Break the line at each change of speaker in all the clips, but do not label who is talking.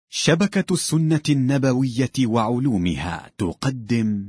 شبكة السنة النبوية وعلومها تقدم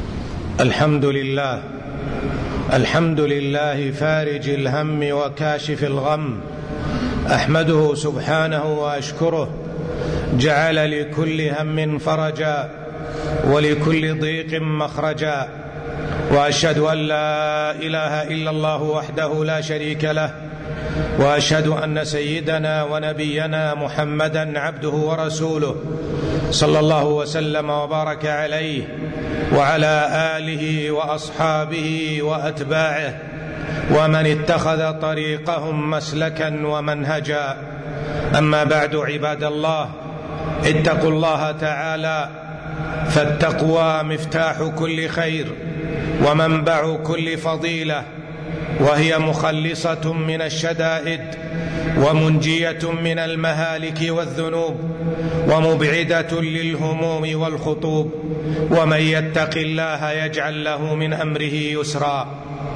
الحمد لله فارج الهم وكاشف الغم، أحمده سبحانه وأشكره، جعل لكل هم فرجا ولكل ضيق مخرجا، وأشهد أن لا إله إلا الله وحده لا شريك له، وأشهد أن سيدنا ونبينا محمدا عبده ورسوله، صلى الله وسلم وبارك عليه وعلى آله وأصحابه وأتباعه ومن اتخذ طريقهم مسلكا ومنهجا. أما بعد، عباد الله، اتقوا الله تعالى، فالتقوى مفتاح كل خير ومنبع كل فضيلة، وهي مخلصة من الشدائد ومنجية من المهالك والذنوب ومبعدة للهموم والخطوب، ومن يتق الله يجعل له من أمره يسرا.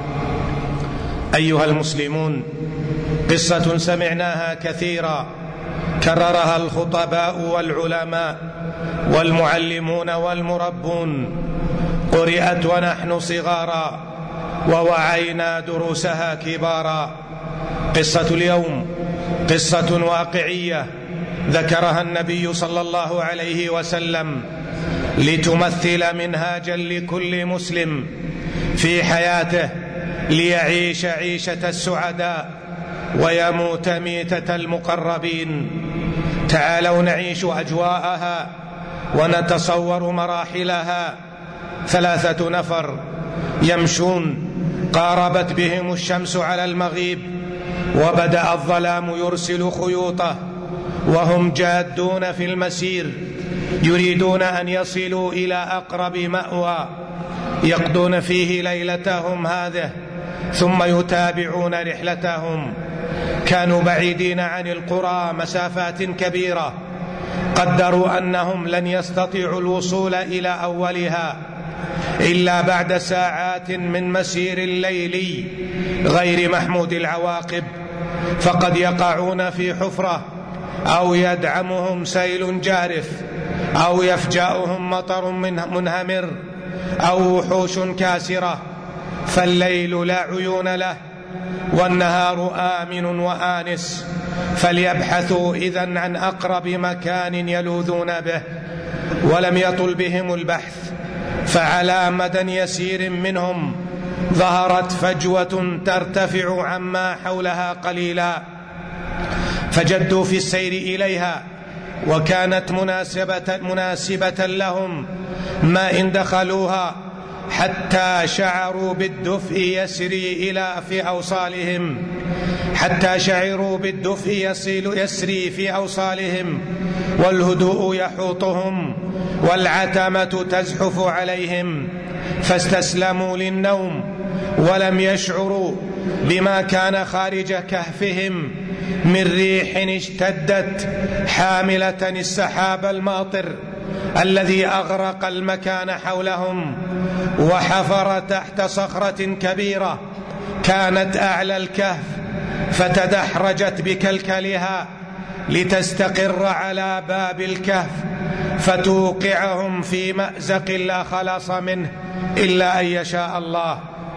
أيها المسلمون، قصة سمعناها كثيرا، كررها الخطباء والعلماء والمعلمون والمربون، قرئت ونحن صغارا ووعينا دروسها كبارا. قصة اليوم قصة واقعية ذكرها النبي صلى الله عليه وسلم لتمثل منهاجا لكل مسلم في حياته ليعيش عيشة السعداء ويموت ميتة المقربين. تعالوا نعيش أجواءها ونتصور مراحلها. 3 نفر يمشون، قاربت بهم الشمس على المغيب، وبدأ الظلام يرسل خيوطه، وهم جادون في المسير، يريدون أن يصلوا إلى أقرب مأوى يقضون فيه ليلتهم هذه، ثم يتابعون رحلتهم. كانوا بعيدين عن القرى مسافات كبيرة، قدروا أنهم لن يستطيعوا الوصول إلى أولها إلا بعد ساعات من مسير الليلي غير محمود العواقب، فقد يقعون في حفرة، أو يدعمهم سيل جارف، أو يفجأهم مطر منهمر، أو وحوش كاسرة. فالليل لا عيون له والنهار آمن وآنس، فليبحثوا إذن عن أقرب مكان يلوذون به. ولم يطل بهم البحث، فعلى مدى يسير منهم ظهرت فجوة ترتفع عما حولها قليلا، فجدوا في السير إليها، وكانت مناسبة لهم، ما إن دخلوها حتى شعروا بالدفء يسري في أوصالهم، والهدوء يحوطهم، والعتمة تزحف عليهم، فاستسلموا للنوم، ولم يشعروا بما كان خارج كهفهم من ريح اشتدت حاملة السحاب الماطر الذي أغرق المكان حولهم. وحفر تحت صخرة كبيرة كانت أعلى الكهف، فتدحرجت بكلكلها لتستقر على باب الكهف، فتوقعهم في مأزق لا خلاص منه إلا أن يشاء الله.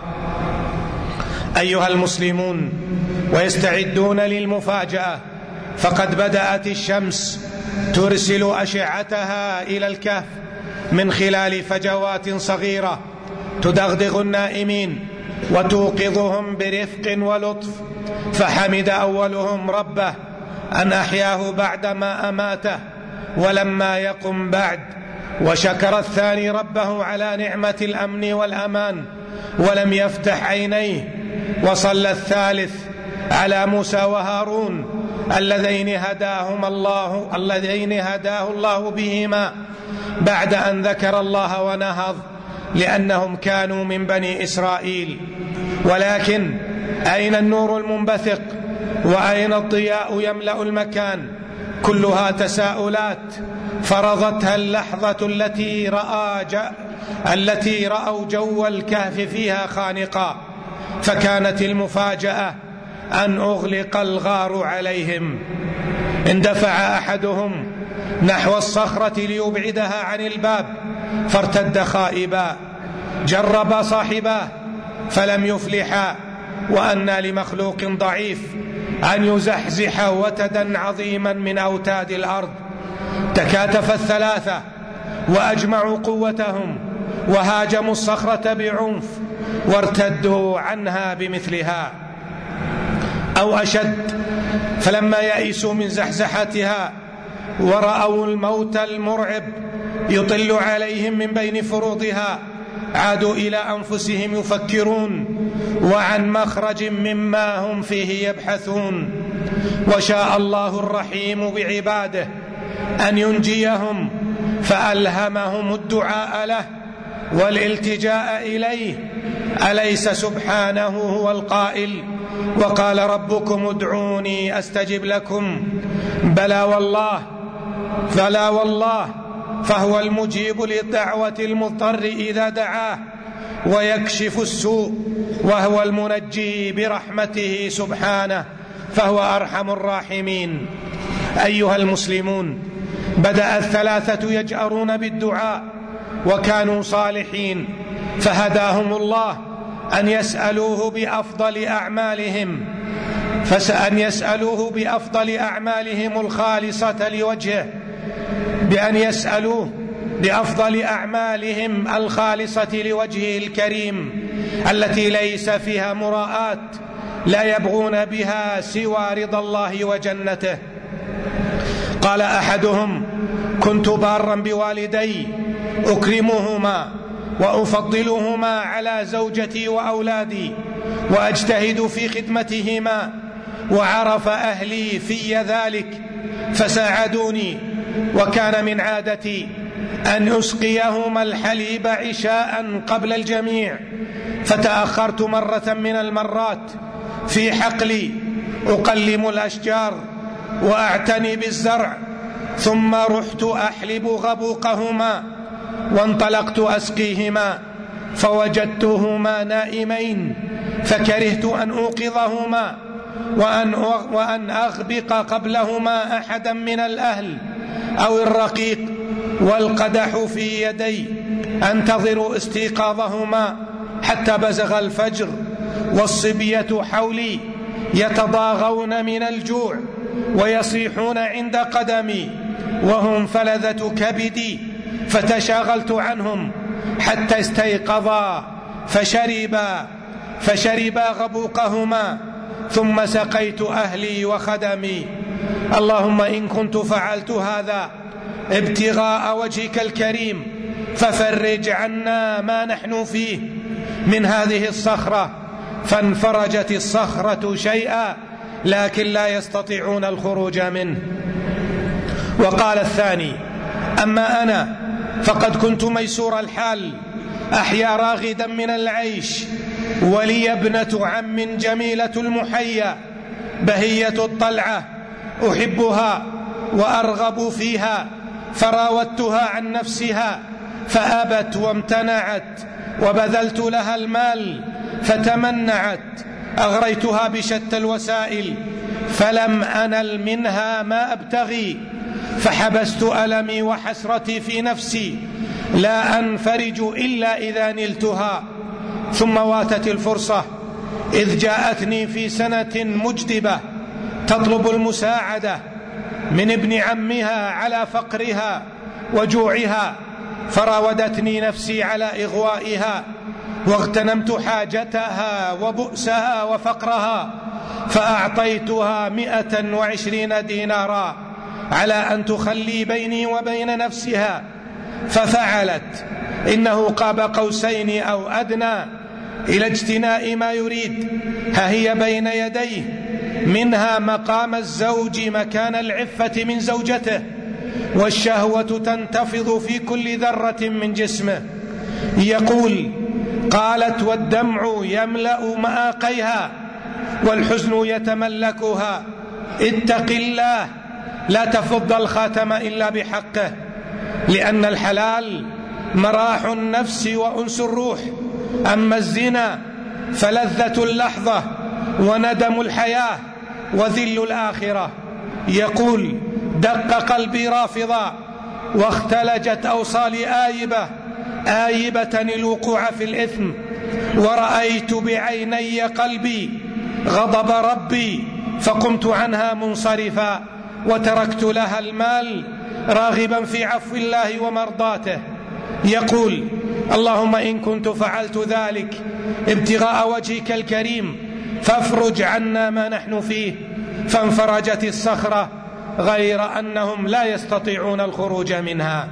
أيها المسلمون، ويستعدون للمفاجأة، فقد بدأت الشمس ترسل أشعتها إلى الكهف من خلال فجوات صغيرة تدغدغ النائمين وتوقظهم برفق ولطف. فحمد أولهم ربه أن أحياه بعدما أماته ولما يقم بعد، وشكر الثاني ربه على نعمة الأمن والأمان ولم يفتح عينيه، وصلى الثالث على موسى وهارون اللذين هداه الله بهما بعد أن ذكر الله ونهض، لأنهم كانوا من بني إسرائيل. ولكن أين النور المنبثق؟ وأين الضياء يملأ المكان؟ كلها تساؤلات فرضتها اللحظة التي رأوا جو الكهف فيها خانقا. فكانت المفاجأة أن أغلق الغار عليهم. اندفع أحدهم نحو الصخرة ليبعدها عن الباب فارتد خائبا. جرب صاحباه فلم يفلحا، وأنى لمخلوق ضعيف أن يزحزح وتدا عظيما من أوتاد الأرض. تكاتف الثلاثة وأجمعوا قوتهم وهاجموا الصخرة بعنف وارتدوا عنها بمثلها أو أشد، فلما يئسوا من زحزحتها ورأوا الموت المرعب يطل عليهم من بين فروضها عادوا إلى أنفسهم يفكرون وعن مخرج مما هم فيه يبحثون. وشاء الله الرحيم بعباده أن ينجيهم فألهمهم الدعاء له والالتجاء إليه. أليس سبحانه هو القائل وقال ربكم ادعوني أستجب لكم؟ بلى والله فهو المجيب لدعوة المضطر إذا دعاه ويكشف السوء، وهو المنجي برحمته سبحانه فهو أرحم الراحمين. أيها المسلمون، بدأ الثلاثة يجأرون بالدعاء وكانوا صالحين، فهداهم الله أن يسألوه بأفضل أعمالهم الخالصة لوجهه، بأن يسألوه بأفضل أعمالهم الخالصة لوجهه الكريم التي ليس فيها مراءات لا يبغون بها سوى رضا الله وجنته. قال أحدهم: كنت بارا بوالدي أكرمهما وأفضلهما على زوجتي وأولادي وأجتهد في خدمتهما، وعرف أهلي في ذلك فساعدوني، وكان من عادتي أن أسقيهما الحليب عشاء قبل الجميع، فتأخرت مرة من المرات في حقلي أقلم الأشجار وأعتني بالزرع، ثم رحت أحلب غبوقهما وانطلقت أسقيهما فوجدتهما نائمين، فكرهت أن أوقظهما وأن أغبق قبلهما أحدا من الأهل أو الرقيق، والقدح في يدي أنتظر استيقاظهما حتى بزغ الفجر والصبية حولي يتضاغون من الجوع ويصيحون عند قدمي وهم فلذة كبدي، فتشاغلت عنهم حتى استيقظا فشربا غبوقهما، ثم سقيت أهلي وخدمي. اللهم إن كنت فعلت هذا ابتغاء وجهك الكريم ففرج عنا ما نحن فيه من هذه الصخرة. فانفرجت الصخرة شيئا لكن لا يستطيعون الخروج منه. وقال الثاني: أما أنا فقد كنت ميسور الحال أحيا راغدا من العيش، ولي ابنة عم جميلة المحيا بهية الطلعة أحبها وأرغب فيها، فراودتها عن نفسها فأبت وامتنعت، وبذلت لها المال فتمنعت، أغريتها بشتى الوسائل فلم أنل منها ما أبتغي، فحبست ألمي وحسرتي في نفسي لا أنفرج إلا إذا نلتها. ثم واتت الفرصة إذ جاءتني في سنة مجدبة تطلب المساعدة من ابن عمها على فقرها وجوعها، فراودتني نفسي على إغوائها، واغتنمت حاجتها وبؤسها وفقرها، فأعطيتها 120 دينارا على أن تخلي بيني وبين نفسها، ففعلت. إنه قاب قوسين أو أدنى إلى اجتناء ما يريد، ها هي بين يديه، منها مقام الزوج مكان العفة من زوجته، والشهوة تنتفض في كل ذرة من جسمه. يقول: قالت: والدمع يملأ مآقيها والحزن يتملكها، اتق الله لا تفض الخاتم إلا بحقه، لأن الحلال مراح النفس وأنس الروح، أما الزنا فلذة اللحظة وندم الحياة وذل الآخرة. يقول: دق قلبي رافضا، واختلجت أوصالي آيبة الوقوع في الإثم، ورأيت بعيني قلبي غضب ربي، فقمت عنها منصرفا، وتركت لها المال راغبا في عفو الله ومرضاته. يقول: اللهم إن كنت فعلت ذلك ابتغاء وجهك الكريم فافرج عنا ما نحن فيه. فانفرجت الصخرة، غير أنهم لا يستطيعون الخروج منها.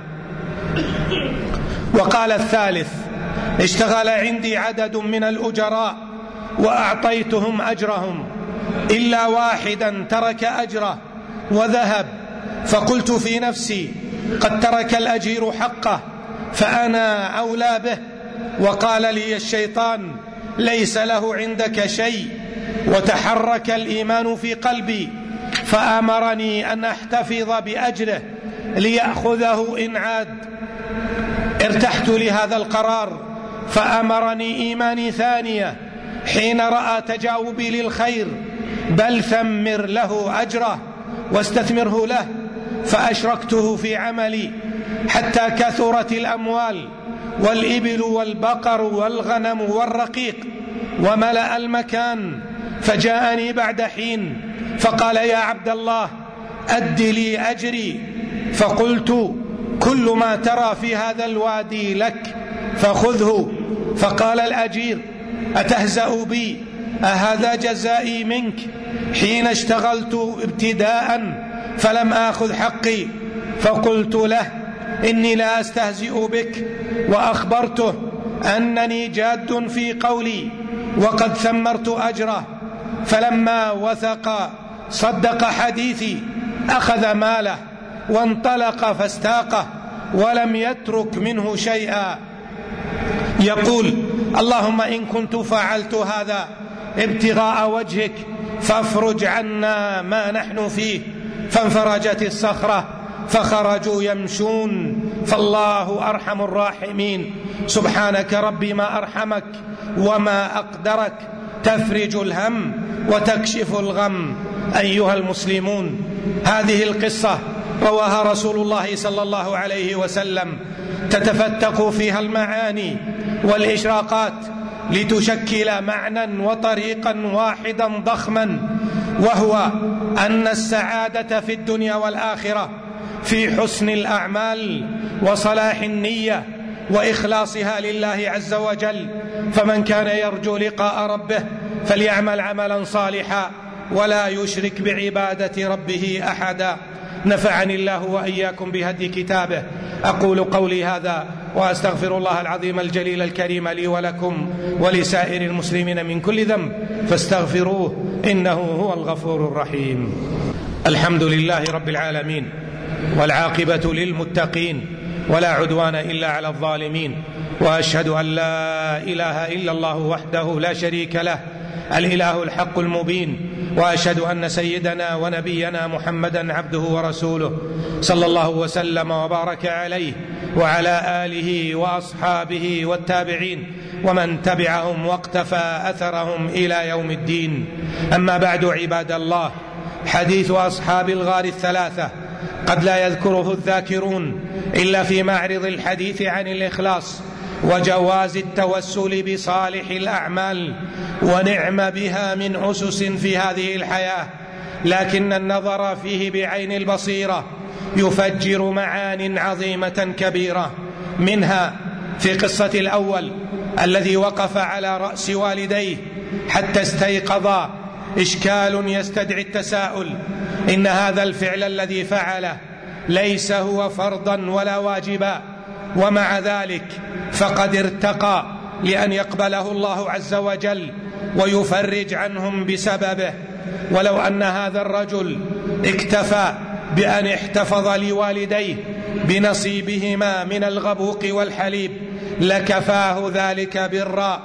وقال الثالث: اشتغل عندي عدد من الأجراء وأعطيتهم أجرهم، إلا واحدا ترك أجره وذهب، فقلت في نفسي: قد ترك الأجير حقه فأنا أولى به. وقال لي الشيطان: ليس له عندك شيء. وتحرك الإيمان في قلبي فأمرني أن أحتفظ بأجره ليأخذه إن عاد. ارتحت لهذا القرار، فأمرني إيماني ثانية حين رأى تجاوبي للخير: بل ثمر له أجره واستثمره له. فأشركته في عملي حتى كثرت الأموال والإبل والبقر والغنم والرقيق وملأ المكان. فجاءني بعد حين فقال: يا عبد الله، أد لي أجري. فقلت: كل ما ترى في هذا الوادي لك فخذه. فقال الأجير: أتهزأ بي؟ أهذا جزائي منك حين اشتغلت ابتداء فلم آخذ حقي؟ فقلت له: إني لا أستهزئ بك، وأخبرته أنني جاد في قولي وقد ثمرت أجره. فلما وثق صدق حديثي، أخذ ماله وانطلق فاستاقه ولم يترك منه شيئا. يقول: اللهم إن كنت فعلت هذا ابتغاء وجهك فافرج عنا ما نحن فيه. فانفرجت الصخرة فخرجوا يمشون، فالله أرحم الراحمين. سبحانك ربي ما أرحمك وما أقدرك، تفرج الهم وتكشف الغم. أيها المسلمون، هذه القصة رواها رسول الله صلى الله عليه وسلم، تتفتق فيها المعاني والإشراقات لتشكل معنى وطريقا واحدا ضخما، وهو أن السعادة في الدنيا والآخرة في حسن الأعمال وصلاح النية وإخلاصها لله عز وجل. فمن كان يرجو لقاء ربه فليعمل عملا صالحا ولا يشرك بعبادة ربه أحدا. نفعني الله وإياكم بهدي كتابه. أقول قولي هذا وأستغفر الله العظيم الجليل الكريم لي ولكم ولسائر المسلمين من كل ذنب فاستغفروه إنه هو الغفور الرحيم. الحمد لله رب العالمين، والعاقبة للمتقين، ولا عدوان إلا على الظالمين. وأشهد أن لا إله إلا الله وحده لا شريك له، الإله الحق المبين. وأشهد أن سيدنا ونبينا محمدا عبده ورسوله، صلى الله وسلم وبارك عليه وعلى آله وأصحابه والتابعين ومن تبعهم واقتفى أثرهم إلى يوم الدين. أما بعد، عباد الله، حديث أصحاب الغار الثلاثة قد لا يذكره الذاكرون إلا في معرض الحديث عن الإخلاص وجواز التوسل بصالح الأعمال ونعم بها من أسس في هذه الحياة، لكن النظر فيه بعين البصيرة يفجر معان عظيمة كبيرة. منها في قصة الأول الذي وقف على رأس والديه حتى استيقظا إشكال يستدعي التساؤل. إن هذا الفعل الذي فعله ليس هو فرضا ولا واجبا، ومع ذلك فقد ارتقى لأن يقبله الله عز وجل ويفرج عنهم بسببه. ولو أن هذا الرجل اكتفى بأن احتفظ لوالديه بنصيبهما من الغبوق والحليب لكفاه ذلك برا،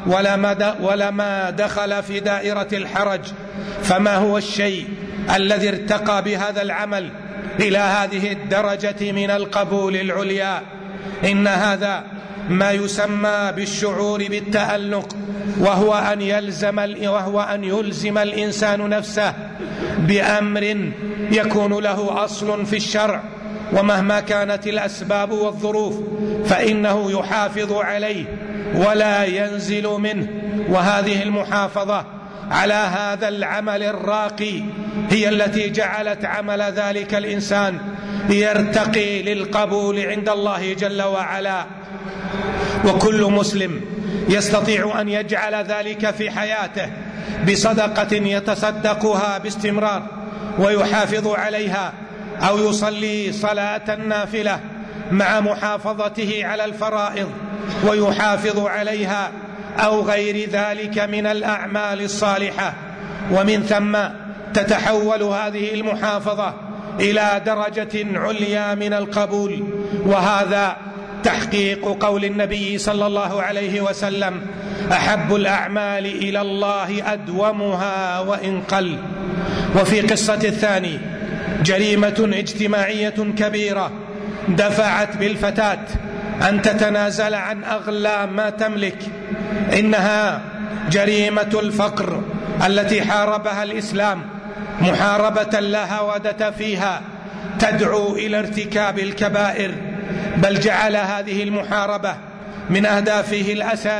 ولما دخل في دائرة الحرج. فما هو الشيء الذي ارتقى بهذا العمل إلى هذه الدرجة من القبول العليا؟ إن هذا ما يسمى بالشعور بالتألق، وهو أن يلزم الإنسان نفسه بأمر يكون له أصل في الشرع، ومهما كانت الأسباب والظروف فإنه يحافظ عليه ولا ينزل منه. وهذه المحافظة على هذا العمل الراقي هي التي جعلت عمل ذلك الإنسان يرتقي للقبول عند الله جل وعلا. وكل مسلم يستطيع أن يجعل ذلك في حياته بصدقة يتصدقها باستمرار ويحافظ عليها، أو يصلي صلاة نافلة مع محافظته على الفرائض ويحافظ عليها، أو غير ذلك من الأعمال الصالحة. ومن ثم تتحول هذه المحافظة إلى درجة عليا من القبول، وهذا تحقيق قول النبي صلى الله عليه وسلم: أحب الأعمال إلى الله أدومها وإن قل. وفي قصة الثاني جريمة اجتماعية كبيرة دفعت بالفتاة أن تتنازل عن أغلى ما تملك، إنها جريمة الفقر التي حاربها الإسلام محاربة لا هوادة فيها تدعو إلى ارتكاب الكبائر، بل جعل هذه المحاربة من أهدافه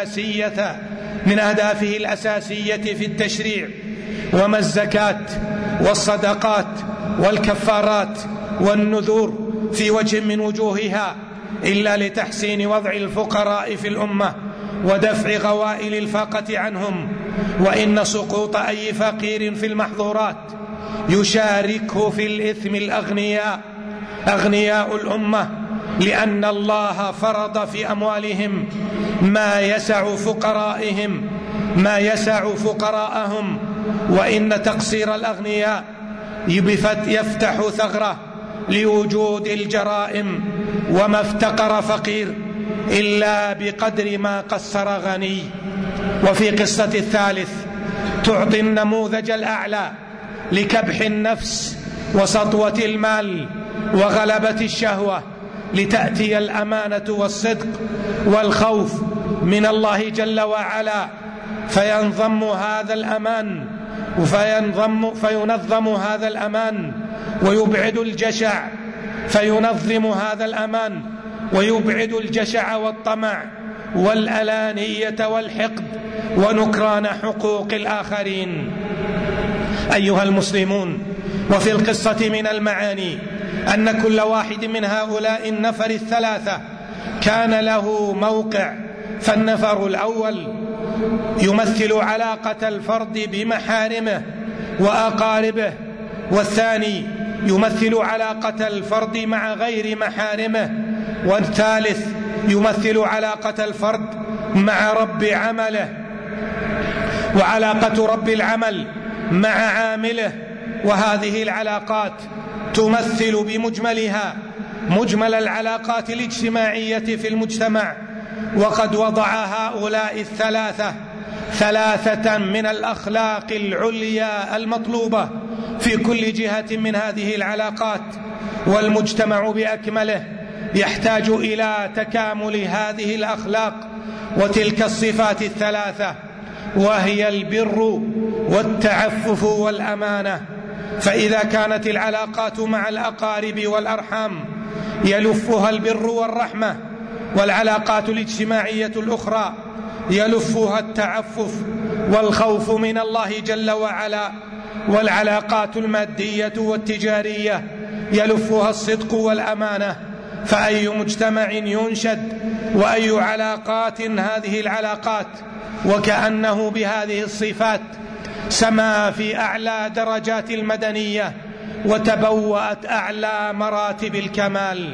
الأساسية في التشريع. وما الزكاة والصدقات والكفارات والنذور في وجه من وجوهها إلا لتحسين وضع الفقراء في الأمة ودفع غوائل الفاقة عنهم، وإن سقوط أي فقير في المحظورات يشاركه في الإثم أغنياء الأمة، لأن الله فرض في أموالهم ما يسع فقراءهم، وإن تقصير الأغنياء يفتح ثغرة لوجود الجرائم، وما افتقر فقير إلا بقدر ما قصر غني. وفي قصة الثالث تعطي النموذج الأعلى لكبح النفس وسطوة المال وغلبة الشهوة، لتأتي الأمانة والصدق والخوف من الله جل وعلا فينظم هذا الأمان ويبعد الجشع، ويبعد الجشع والطمع والألانية والحقد ونكران حقوق الآخرين. أيها المسلمون، وفي القصة من المعاني أن كل واحد من هؤلاء النفر الثلاثة كان له موقع، فالنفر الأول يمثل علاقة الفرد بمحارمه وأقاربه، والثاني يمثل علاقة الفرد مع غير محارمه، والثالث يمثل علاقة الفرد مع رب عمله وعلاقة رب العمل مع عامله. وهذه العلاقات تمثل بمجملها مجمل العلاقات الاجتماعية في المجتمع. وقد وضع هؤلاء ثلاثة من الأخلاق العليا المطلوبة في كل جهة من هذه العلاقات، والمجتمع بأكمله يحتاج إلى تكامل هذه الأخلاق وتلك الصفات الثلاثة، وهي البر والتعفف والأمانة. فإذا كانت العلاقات مع الأقارب والأرحام يلفها البر والرحمة، والعلاقات الاجتماعية الأخرى يلفها التعفف والخوف من الله جل وعلا، والعلاقات المادية والتجارية يلفها الصدق والأمانة، فأي مجتمع ينشد وأي علاقات هذه العلاقات وكأنه بهذه الصفات سما في أعلى درجات المدنية وتبوأت أعلى مراتب الكمال.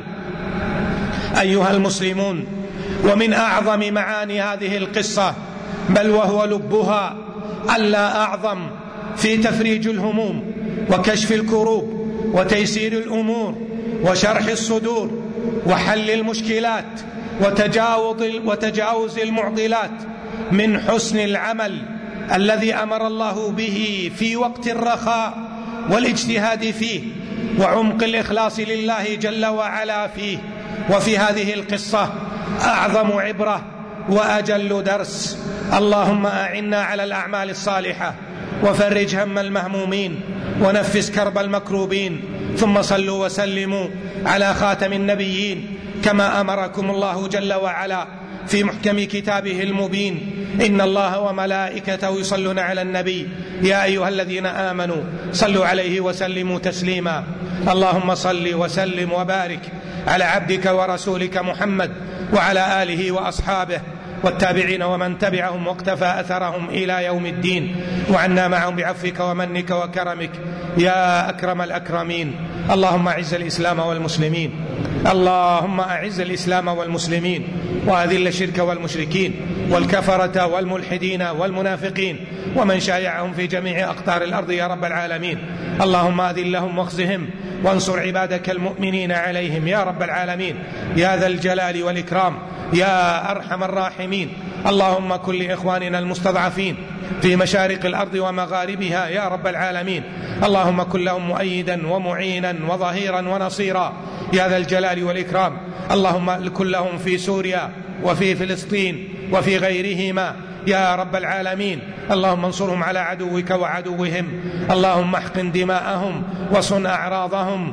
أيها المسلمون، ومن أعظم معاني هذه القصة بل وهو لبها ألا أعظم في تفريج الهموم وكشف الكروب وتيسير الأمور وشرح الصدور وحل المشكلات وتجاوز المعضلات من حسن العمل الذي أمر الله به في وقت الرخاء والاجتهاد فيه وعمق الإخلاص لله جل وعلا فيه. وفي هذه القصة أعظم عبرة وأجل درس. اللهم أعنا على الأعمال الصالحة وفرج هم المهمومين ونفس كرب المكروبين. ثم صلوا وسلموا على خاتم النبيين كما أمركم الله جل وعلا في محكم كتابه المبين: إن الله وملائكته يصلون على النبي يا أيها الذين آمنوا صلوا عليه وسلموا تسليما. اللهم صل وسلم وبارك على عبدك ورسولك محمد وعلى آله وأصحابه والتابعين ومن تبعهم واقتفى أثرهم إلى يوم الدين، وعنا معهم بعفوك ومنك وكرمك يا أكرم الأكرمين. اللهم أعز الإسلام والمسلمين، اللهم أعز الإسلام والمسلمين، وأذل الشرك والمشركين والكفرة والملحدين والمنافقين ومن شايعهم في جميع أقطار الأرض يا رب العالمين. اللهم أذلهم واخزهم وانصر عبادك المؤمنين عليهم يا رب العالمين يا ذا الجلال والإكرام يا أرحم الراحمين. اللهم كن لإخواننا المستضعفين في مشارق الأرض ومغاربها يا رب العالمين. اللهم كن لهم مؤيدا ومعينا وظهيرا ونصيرا يا ذا الجلال والإكرام. اللهم كن لهم في سوريا وفي فلسطين وفي غيرهما يا رب العالمين. اللهم انصرهم على عدوك وعدوهم. اللهم احقن دماءهم وصن أعراضهم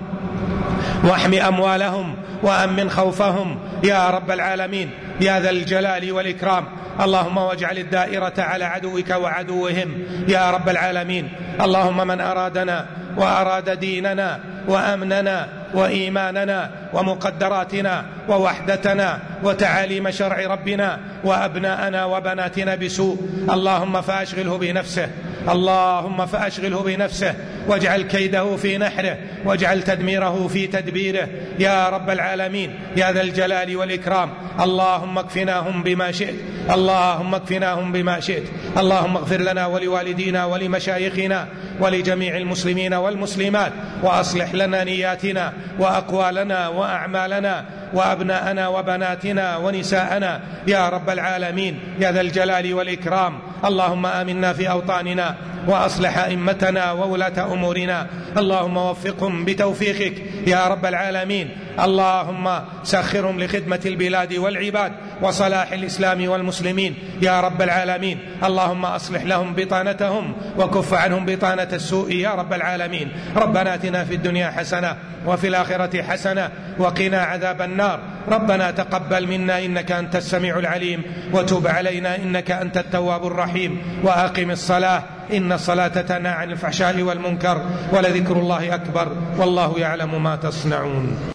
واحم أموالهم وأمن خوفهم يا رب العالمين يا ذا الجلال والإكرام. اللهم واجعل الدائرة على عدوك وعدوهم يا رب العالمين. اللهم من أرادنا وأراد ديننا وأمننا وإيماننا ومقدراتنا ووحدتنا وتعاليم شرع ربنا وأبناءنا وبناتنا بسوء، اللهم فأشغله بنفسه، اللهم فأشغله بنفسه واجعل كيده في نحره واجعل تدميره في تدبيره يا رب العالمين يا ذا الجلال والإكرام. اللهم اكفناهم بما شئت، اللهم اكفناهم بما شئت. اللهم اغفر لنا ولوالدينا ولمشايخنا ولجميع المسلمين والمسلمات، وأصلح لنا نياتنا وأقوالنا وأعمالنا وأبناءنا وبناتنا ونساءنا يا رب العالمين يا ذا الجلال والإكرام. اللهم آمنا في أوطاننا وأصلح أئمتنا وولاة أمورنا، اللهم وفقهم بتوفيقك يا رب العالمين. اللهم سخرهم لخدمة البلاد والعباد وصلاح الإسلام والمسلمين يا رب العالمين. اللهم أصلح لهم بطانتهم وكف عنهم بطانة السوء يا رب العالمين. ربنا آتنا في الدنيا حسنة وفي الآخرة حسنة وقنا عذاب النار. ربنا تقبل منا إنك أنت السميع العليم، وتب علينا إنك أنت التواب الرحيم، وأقم الصلاة إن الصلاة تنهى عن الفحشاء والمنكر، ولذكر الله أكبر، والله يعلم ما تصنعون.